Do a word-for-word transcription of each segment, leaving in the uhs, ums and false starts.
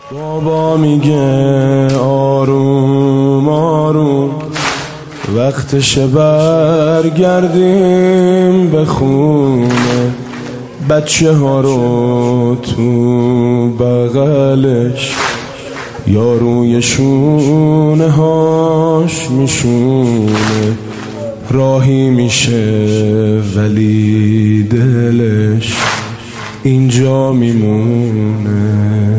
بابا میگه آروم آروم وقتشه برگردیم به خونه، بچه ها رو تو بغلش یا روی شونه هاش میشونه، راهی میشه ولی دلش اینجا میمونه.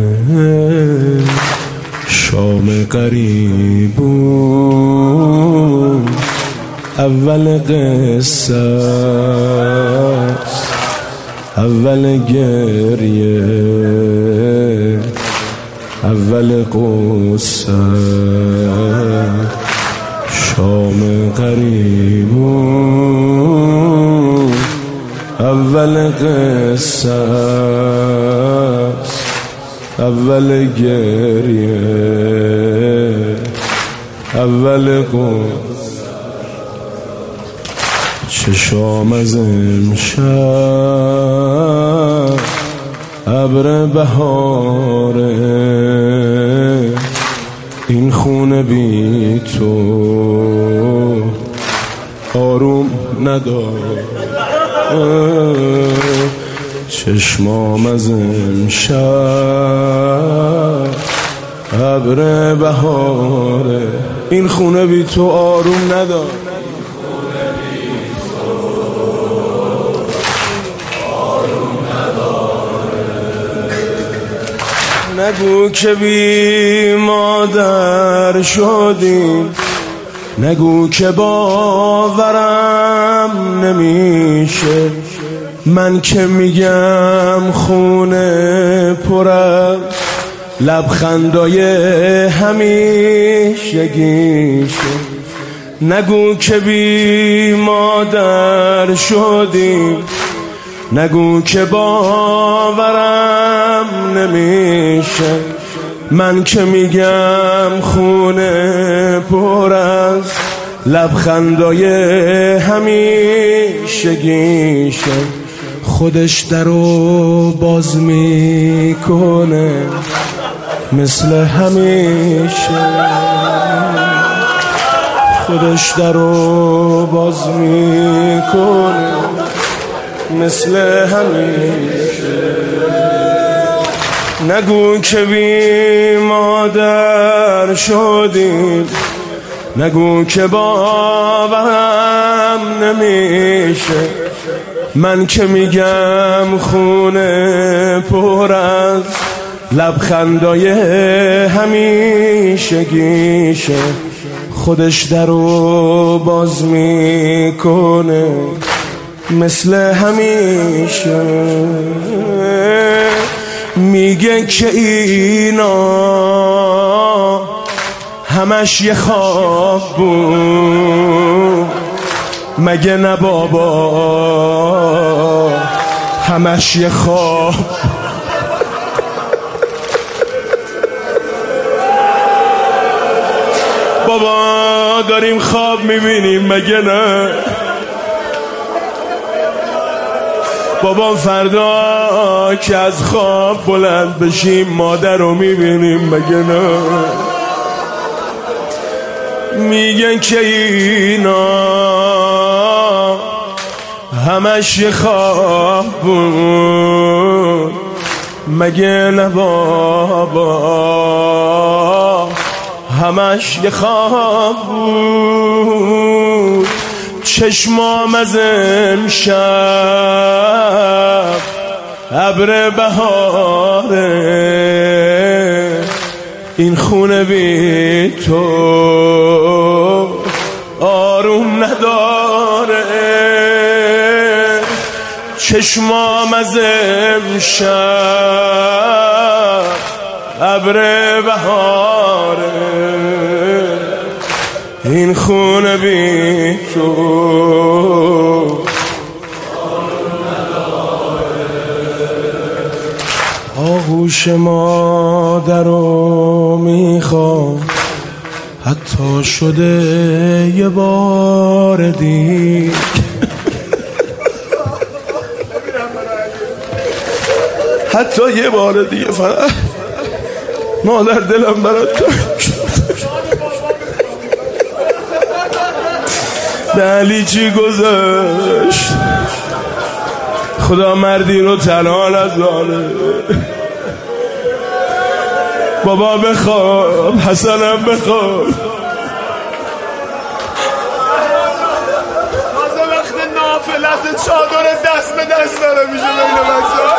شام قریبون اول قصه، اول گریه، اول قصه. شام قریبون اول قصه، اول گریه، اول قصه. چشام از امشب ابر بهاره، این خونه بی تو آروم نداره. چشمام از امشب ابر بهاره، این خونه بی تو آروم نداره. نگو که بی مادر شدیم، نگو که باورم نمیشه، من که میگم خونه پر از لبخندای همیشگیشه. نگو که بی مادر شدیم، نگو که باورم نمیشه، من که میگم خونه پر از لبخندای همیشگیشه. خودش درو باز میکنه مثل همیشه، خودش درو باز میکنه مثل همیشه. نگو که بی مادر شدیم، نگو که باورم نمیشه، من که میگم خونه پر از لبخندای همیشگیشه. خودش درو باز میکنه مثل همیشه. میگه که اینا همش یه خواب بود، مگه نه بابا همش یه خواب. بابا داریم خواب میبینیم مگه نه؟ بابا فردا که از خواب بلند بشیم مادر رو میبینیم مگه نه؟ میگن که اینا همش یه خواب بود، مگه نه بابا همش یه خواب بود. چشمام از امشب ابر بهاره، این خونه بی تو آروم نداره. چشمام از امشب ابر بهاره، این خونه بی تو آغوش مادر رو میخوام، حتی شده یه بار دیگه. حتی یه بار دیگه فقط مادر دلم برات تنگ شد. به علی چی گذاشت؟ خدا مردی رو تنها نذاره. بابا بخواب، حسنم بخواب. تازه وقت نافلت چادر دست به دست داره میشه بین بچه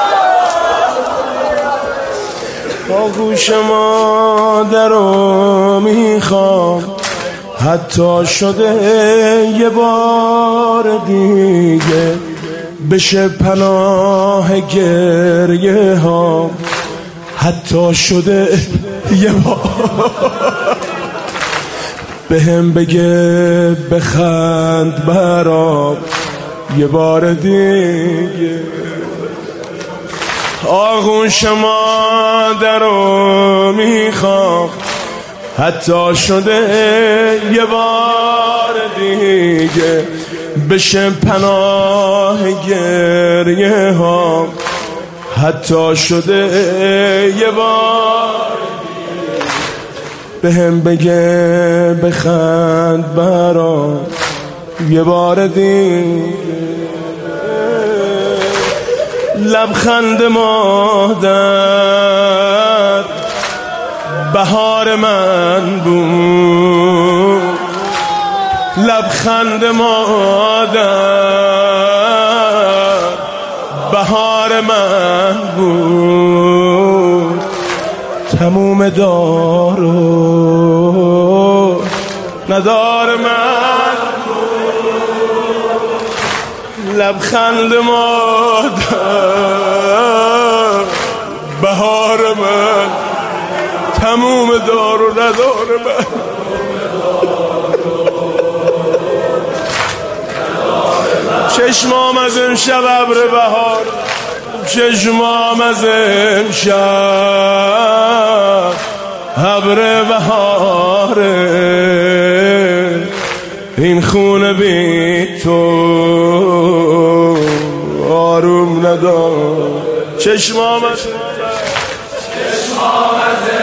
ها. آغوش مادر رو میخوام، حتی شده یه بار دیگه بشه پناه گریه ها. حتی شده یه بار به هم بگه بخند برام یه بار دیگه. آغوش مادر رو میخوام، حتی شده یه بار دیگه بشه پناه گریه ها. حتی شده یه بار به هم بگه بخند برام یه بار دیگه. لبخند مادر بهار من بود، لبخند مادر بهار من بود. تموم دارو ندار من بود. لبخند مادر بهار من، تموم دارو ندار من. چشمام از امشب ابر بهار، چشمام از امشب ابر بهاره. این خونه بی تو آروم ندار. چشمام از چشمام از